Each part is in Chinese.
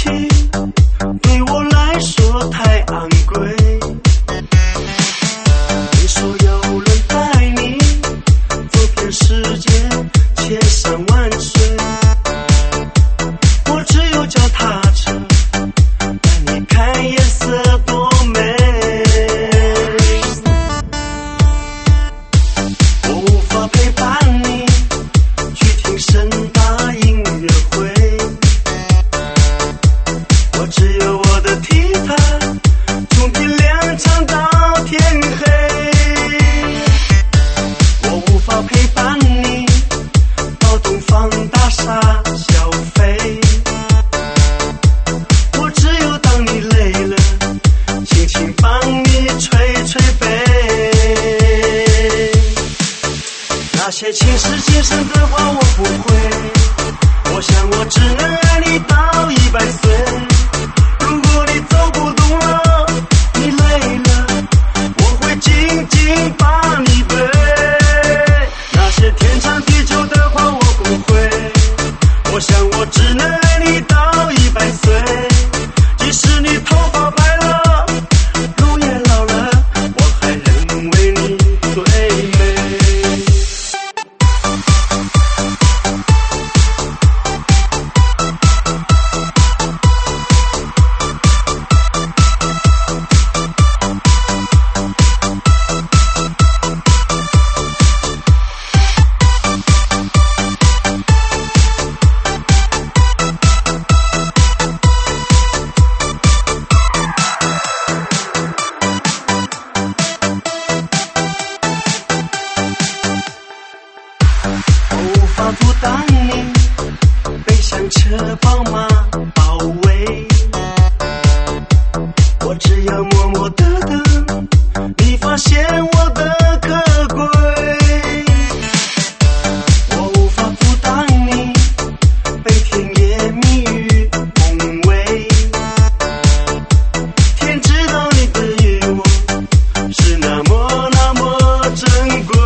对我来说太昂贵。你说有人带你走遍世界千山万水，我只有脚踏车带你看颜色多美。我无法陪伴你去听盛大音乐会，我只有我的吉他，从天亮唱到天黑。我无法陪伴你到东方大厦消费，我只有当你累了，轻轻帮你吹吹背。那些前世今生的话我不会，我想我只能爱你到100岁。如果你走不动了，你累了，我会紧紧把你背。那些天长地久的话我不会，我想我只能爱你到100岁。即使你头发白了，容颜老了，我还认为你最美。无法阻挡你被香车宝马包围，我只要默默地等你发现我的可贵。我无法阻挡你被甜言蜜语蒙蔽，天知道你的与我是那么珍贵。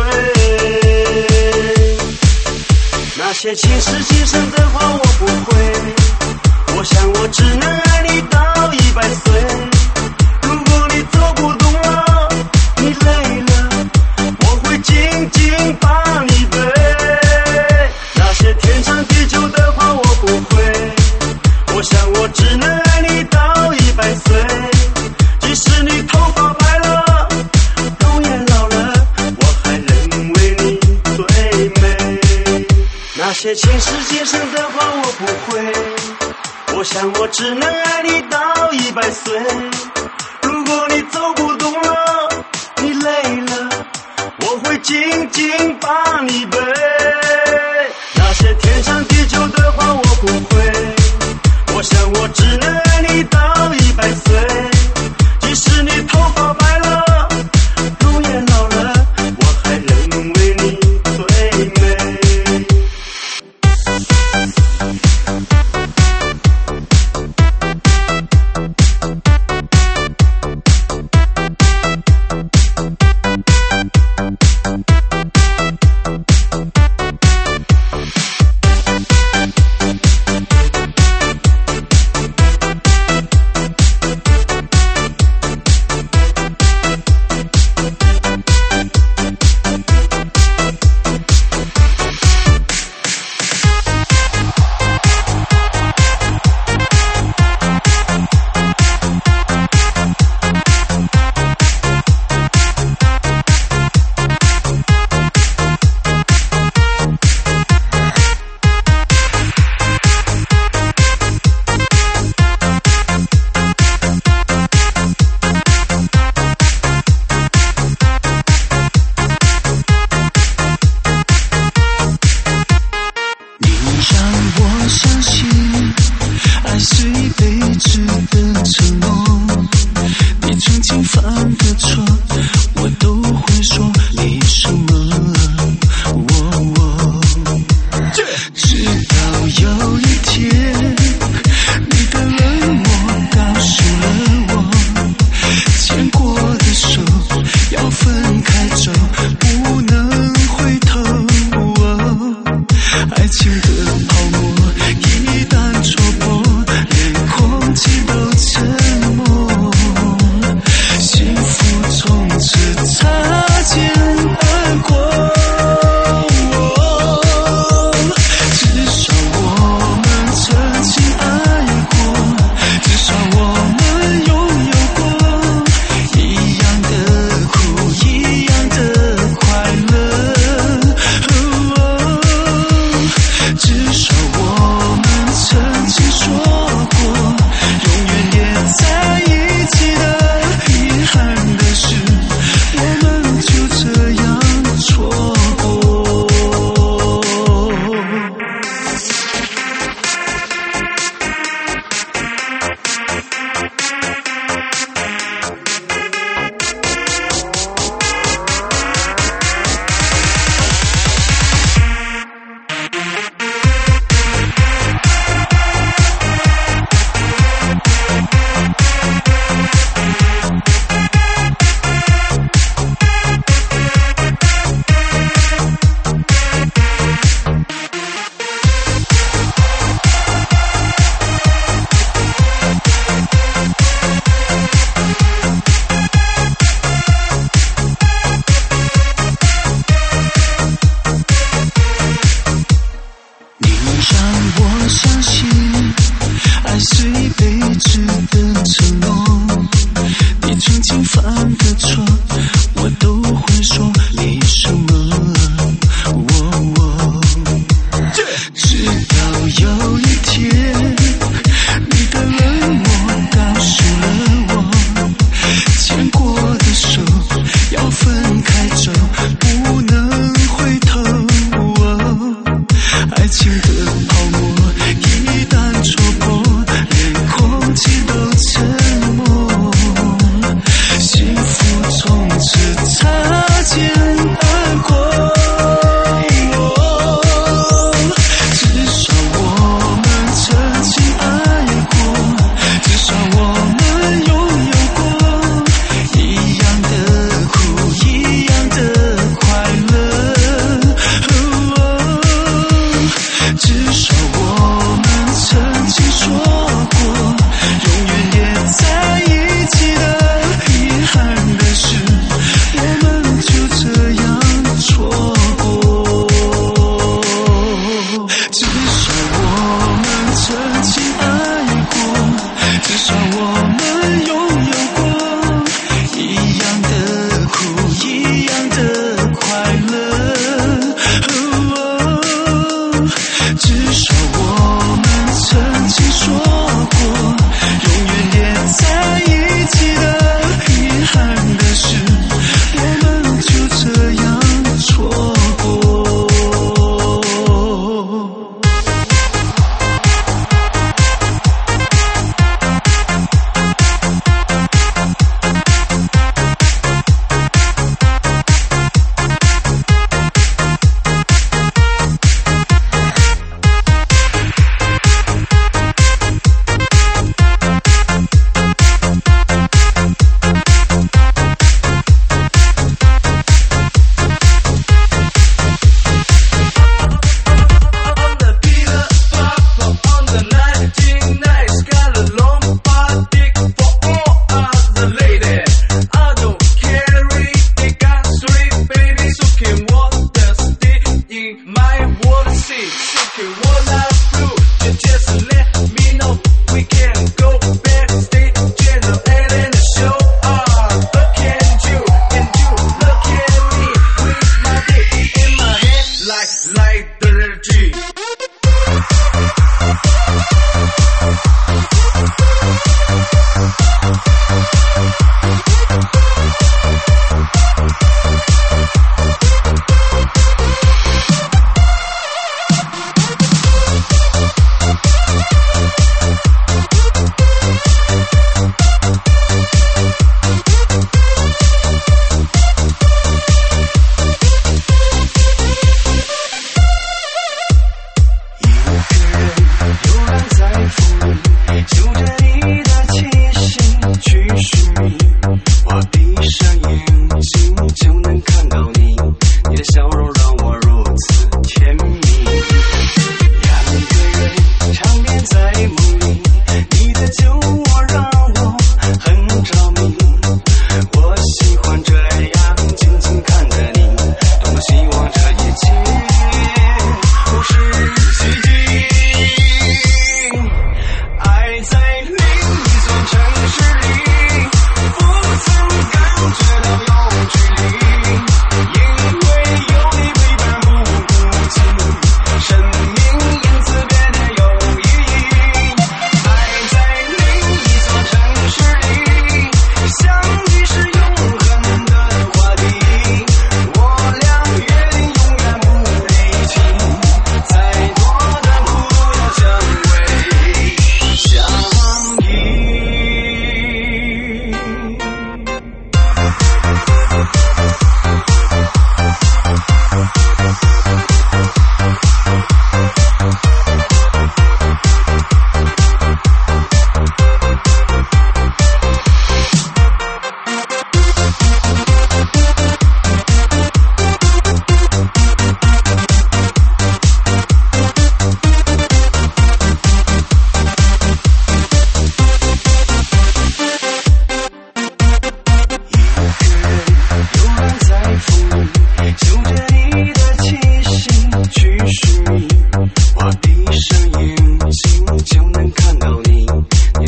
那些前世今生的话我不会，我想我只能爱你到100岁。如果你走不动了，你累了，我会紧紧把你背。那些天长地久的话我不会，我想我只能爱你到100岁。即使你头发白了，容颜老了，我还认为你最美。那些前世今生的话我不会，我想我只能爱你到100岁。如果你走不动了，你累了，我会紧紧把你背。那些天长地久的话我不会，我想我只能爱你到100岁。即使你头发白了，容颜老了，我还认为你最美。 爱情的泡沫一旦戳破，连空这一辈子的承诺，你曾经犯的错，我都会说你什么。直到有一天，你的冷漠告诉了我，牵过的手要分开走，不能回头。爱情的泡沫一旦戳破，连空气都沉默，幸福从此擦肩。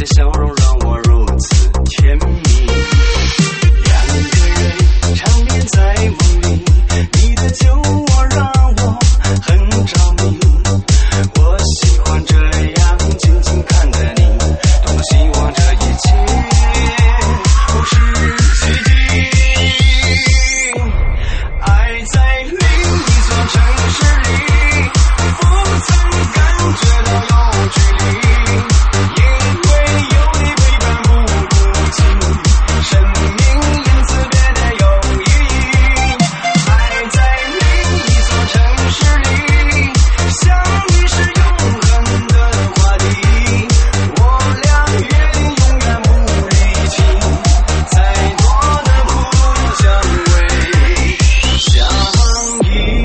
笑容让我如此甜蜜。两个人缠绵在梦里，你的酒窝让我很着迷。我喜欢这样静静看着你，多么希望这一切不是奇迹。爱在另一座城市里，不曾感觉到有距离，因为有你陪伴不孤寂，生命因此变得有意义。爱在另一座城市里，相遇是永恒的话题，我俩约定永远不离弃，再多的苦都相偎相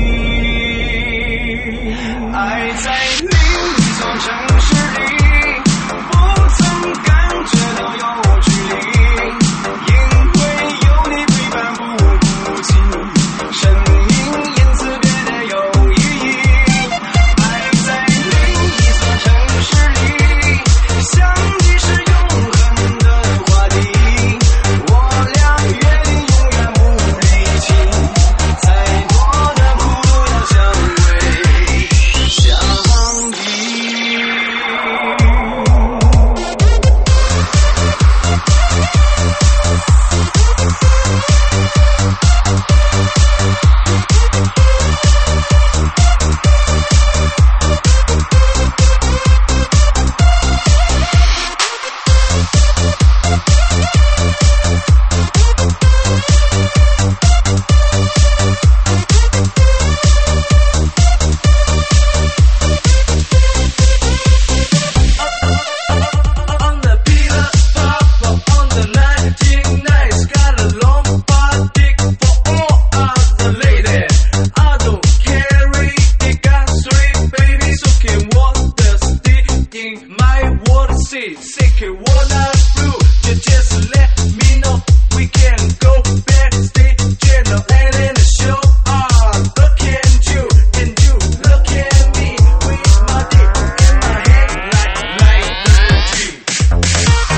依。爱在另一座城市里，不曾感觉到有距离，因为有你陪伴不孤寂，生命因此变得有意义。爱在另一座城市里，相遇是永恒的话题，我俩约定永远不离弃，再多的苦都要相偎相依。On the pillar, papa on the 1990s, got a long body for all other ladies. I don't carry the gun street, baby, so can want the stick in my water seat. Sick it wanna through, you just let me know. We can go backstage, channel and in the show. Look at you, and you look at me, with my dick in my hand like the G.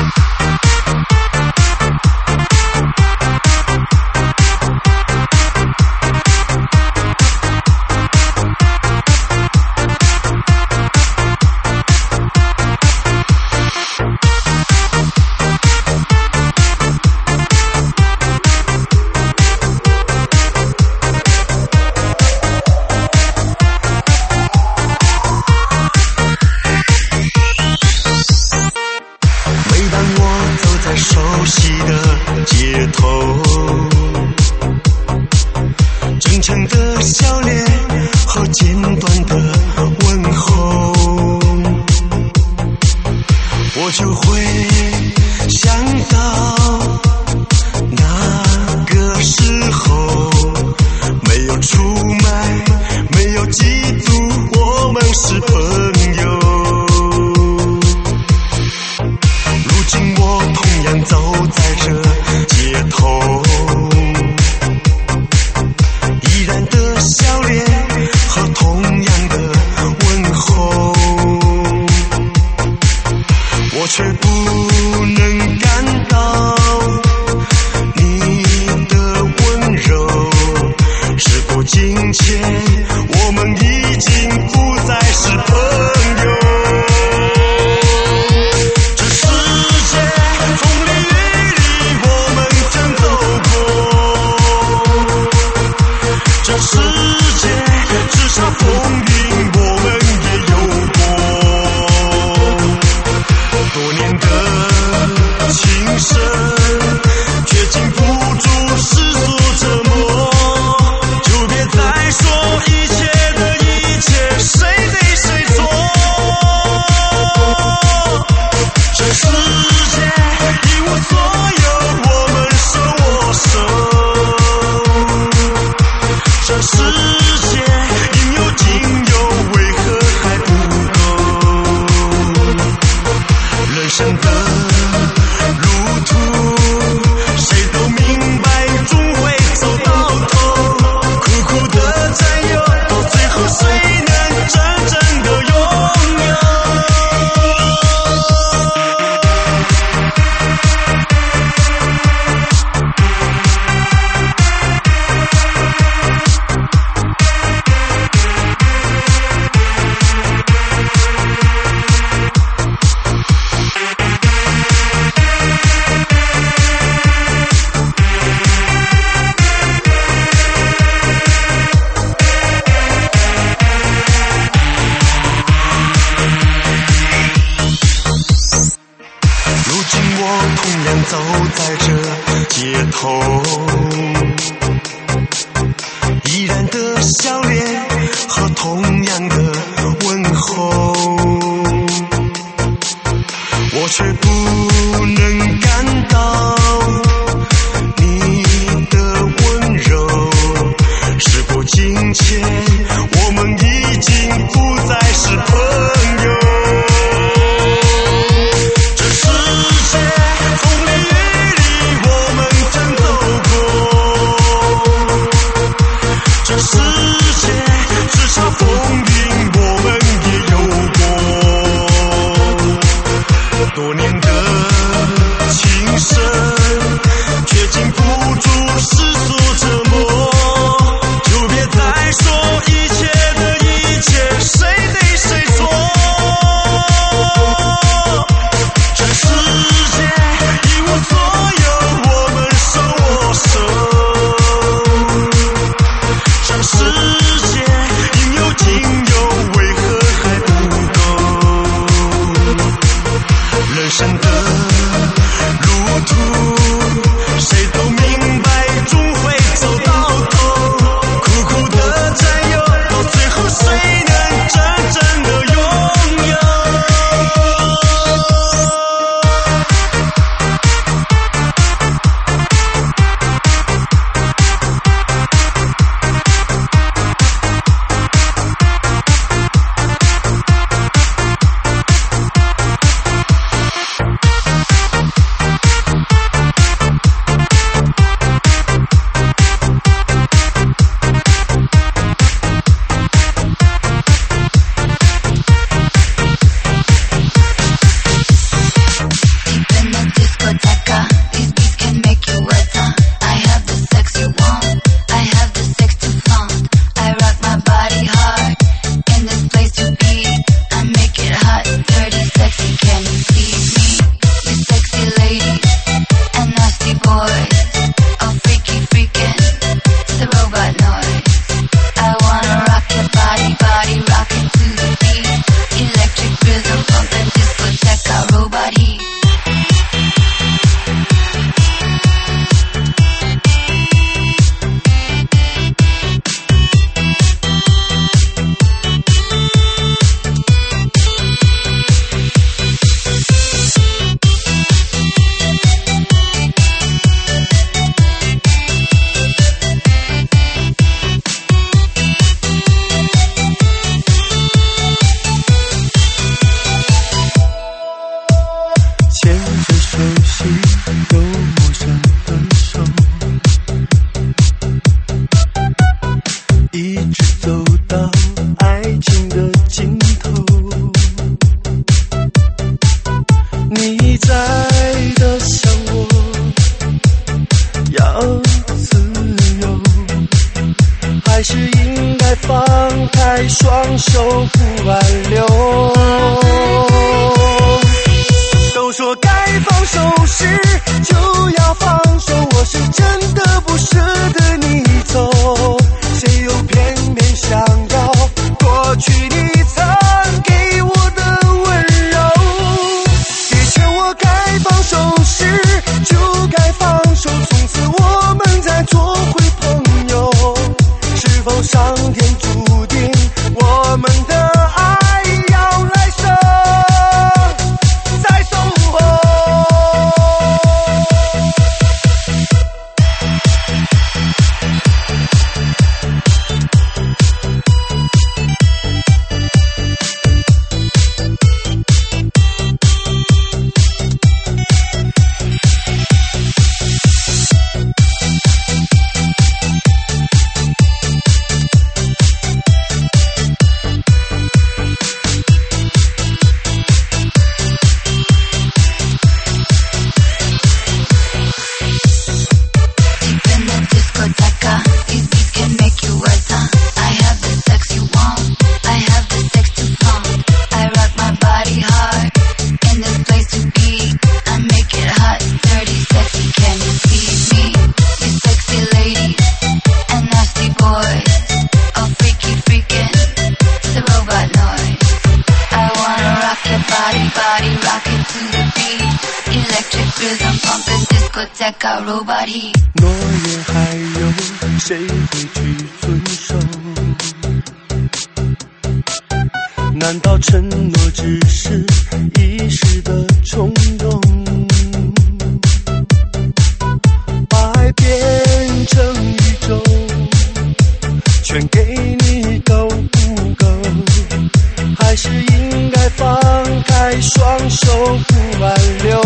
每当我走在熟悉的街头，真诚的笑脸和简短的问候，我就会想到那个时候，没有出卖，没有嫉妒，我们是朋友。如今我同样走在这街头，依然的笑脸和同样的问候，我却不能感到你的温柔是否亲切，我们已经不再是朋友。这世界风里雨里我们曾走过，这世界至少风云我们也有过，多年的情深却经不住世俗折磨，就别再说一切的一切谁对谁错。这世界一无所有，我们手握手，这世界应有尽有，为何还不够？人生的路途谁都明白，终会走到头，苦苦的占有，到最后谁能真正的拥有？ 如今我同样走在这街头，依然的笑脸和同样的问候，我却不能感到你的温柔。时过境迁，我们已经不再是朋友。这世界风里雨里，我们曾走过。这世界叱咤风云，我们也有过。多年的情深，却经不住世俗折磨。就别再说一切的一切，谁对谁错。这世界一无所有，我们手握手。这世界应有尽有，为何还不够？人生的路途，谁都明白终会走到头。苦苦的占有，到最后谁能真正的拥有？ to the beat. Electric rhythm pumping discotheque robot heat. 诺言还有谁会去遵守？难道承诺只是一时的冲动？把爱变成宇宙，全给你够不够？还是应该放开双手不挽留？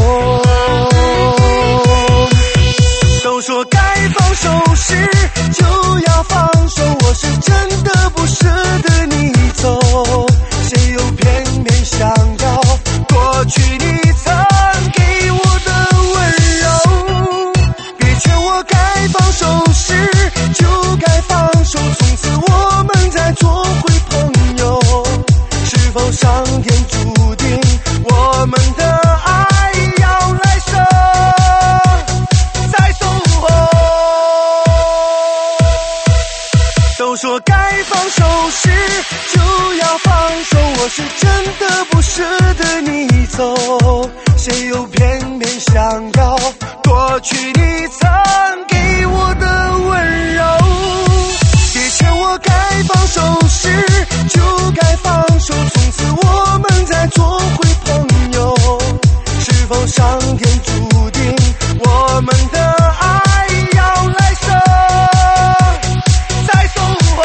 都说该放手时就要放手，我是真的不舍得你走，谁又偏偏想要夺取你曾给我的温柔？别劝我该放手时就该放手，从此我们再做回朋友。是否上天注定我们的爱要来生再守候？都说该放手时就要放手，我是真的不舍得你走，谁又偏偏想要夺取你曾给我的温柔？别劝我该放手时就该放手，从此我们再做回朋友。是否上天注定我们的爱要来生再守候？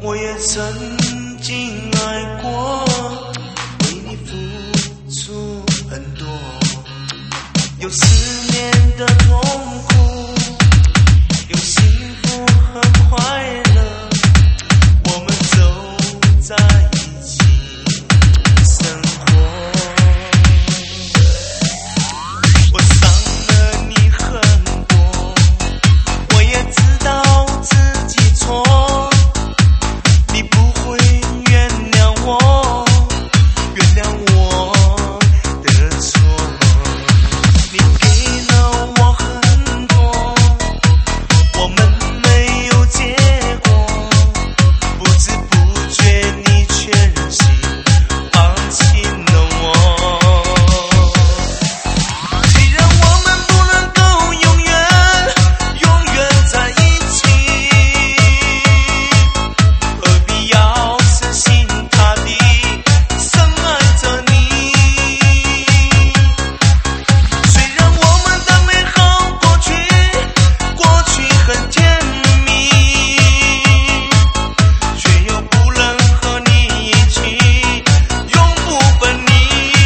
我也曾经爱过，为你付出很多，有思念的痛苦，有幸福和快乐，我们走在一起生活。我伤了你很多，我也知道自己错，你不会原谅我，原谅我的错。你给了我很多，我们没有结果，不知不觉你却任性放弃了我。既然我们不能够永远在一起，何必要死心塌地深爱着你？虽然我们的美好过去很甜蜜，却又不能和你一起永不分离。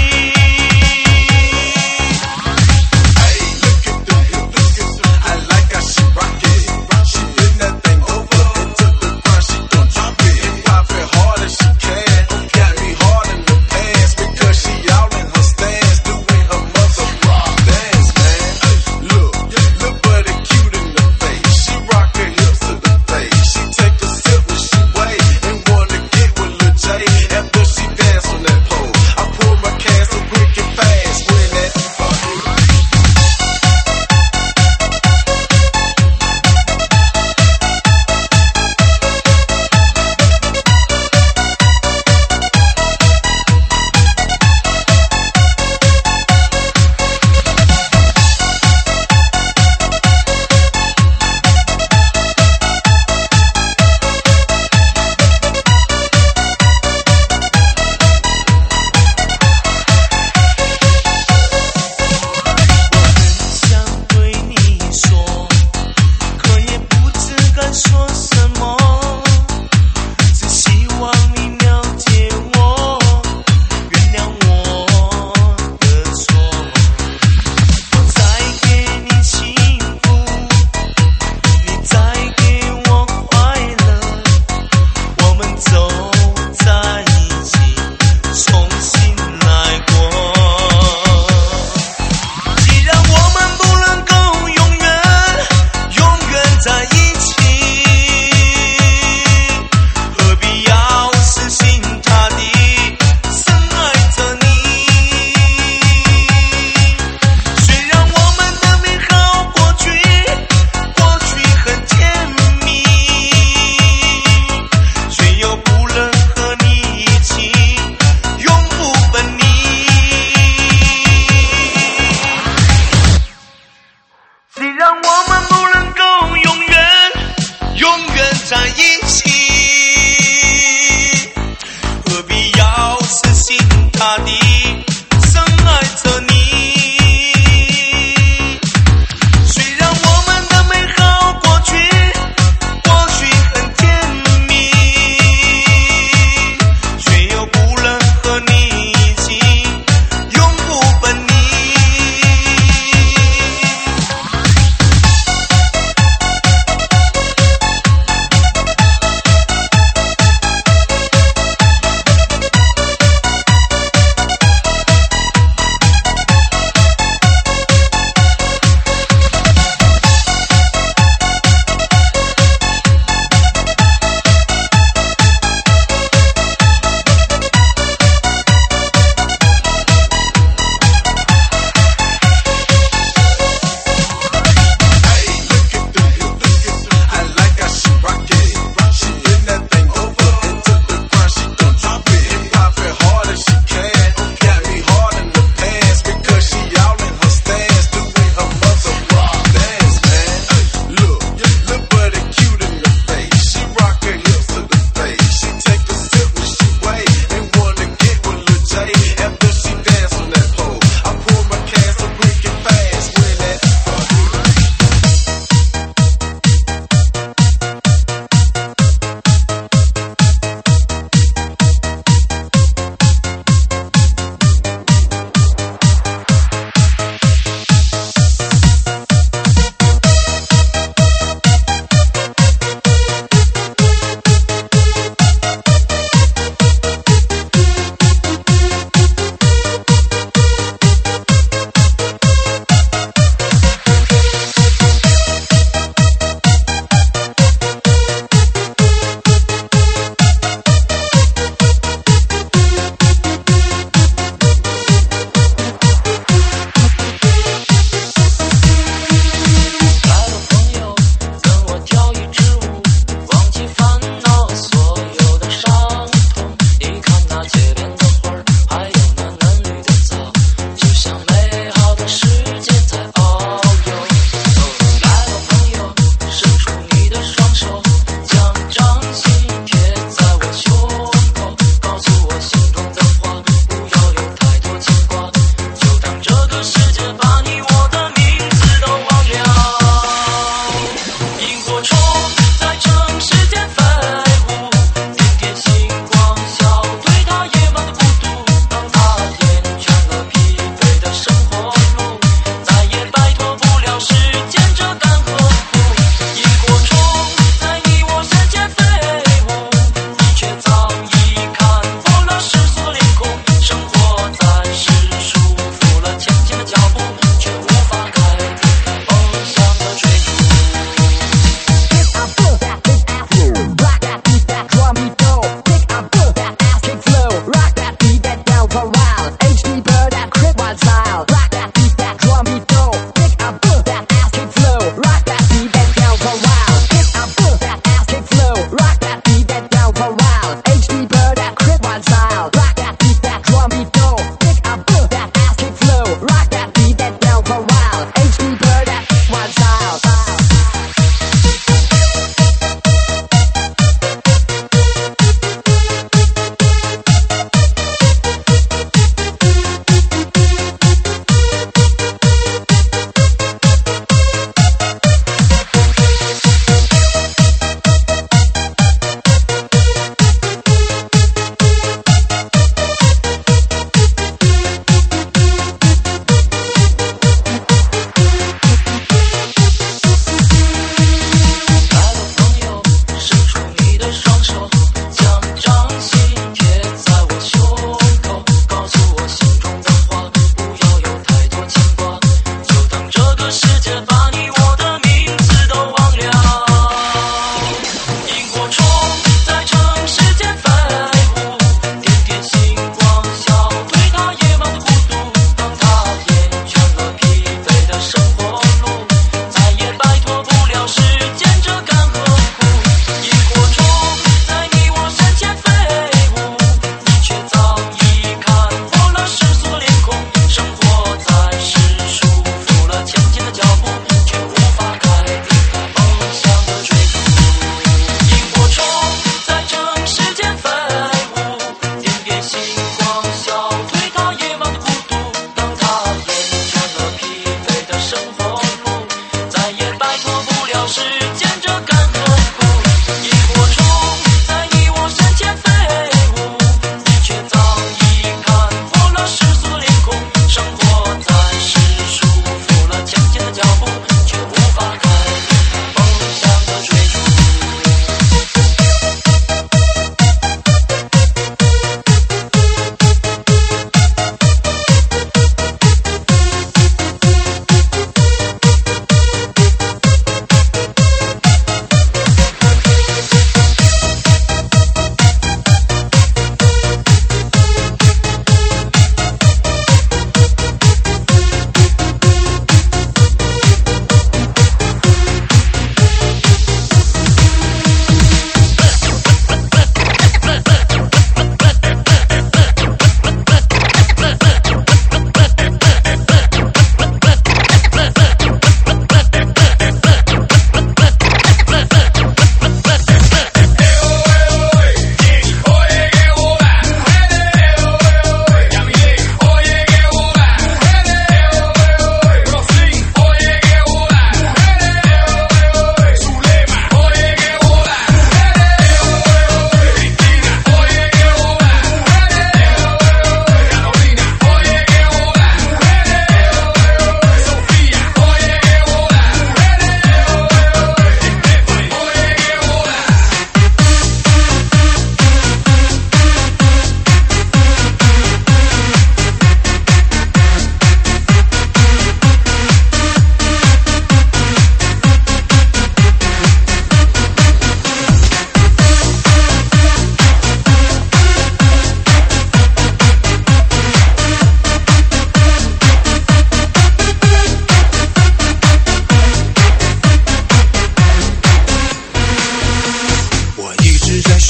Hey, look at the hips. I like how she rock it. She bend that thing over into the ground. She gon' drop it and pop it hard as she can. Got me hard in the pants because she out in her stance doing her mother rock dance, man. Look, buddy cute in the face. She rock her hips to the face. She take a sip and she wait and wanna get with Lil J after she dance on that pole. I pull my cash so quick and fast when that 想对你说，可也不知该说什么，只希望你了解我，原谅我的错。我再给你幸福，你再给我快乐，我们走在一起，重新来过。既然我们不能够永远在一起，何必要死心塌地深爱着你？虽然我们的美好过去很甜蜜，却又不能和你一起永不分离。虽然我们不能够永远在一起，何必要死心塌地深爱着你？虽然我们的美好过去很甜蜜，却又不能和你一起永不分离。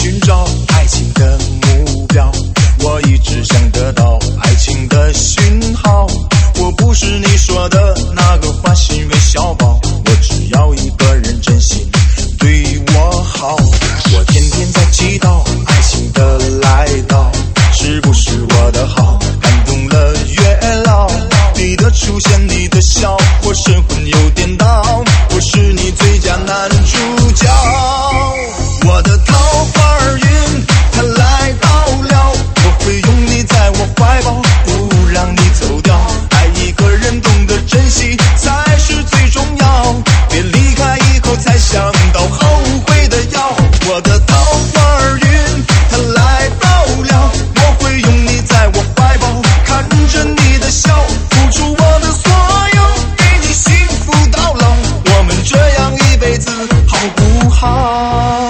寻找爱情的目标，我一直想得到爱情的讯号。我不是你说的那个花心微笑包，我只要一个人真心对我好。我天天在祈祷爱情的来到，是不是我的好感动了月老？你的出现，你的笑，我神魂有颠倒，我是你最佳男主角。我的桃花运它来到了，我会拥你在我怀抱，不让你走掉。爱一个人懂得珍惜才是最重要，别离开以后才想到后悔的药。我的桃花运它来到了，我会拥你在我怀抱，看着你的笑，付出我的所有，给你幸福到老。我们这样一辈子好不好？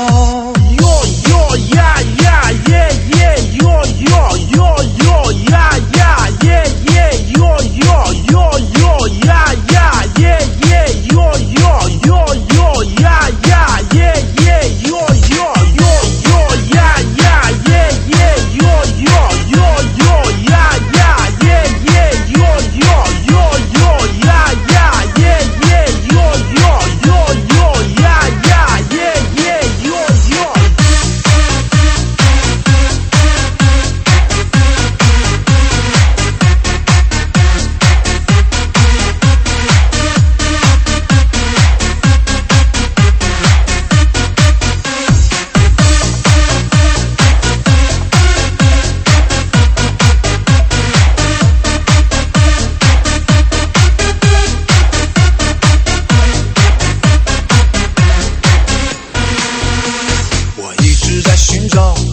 寻找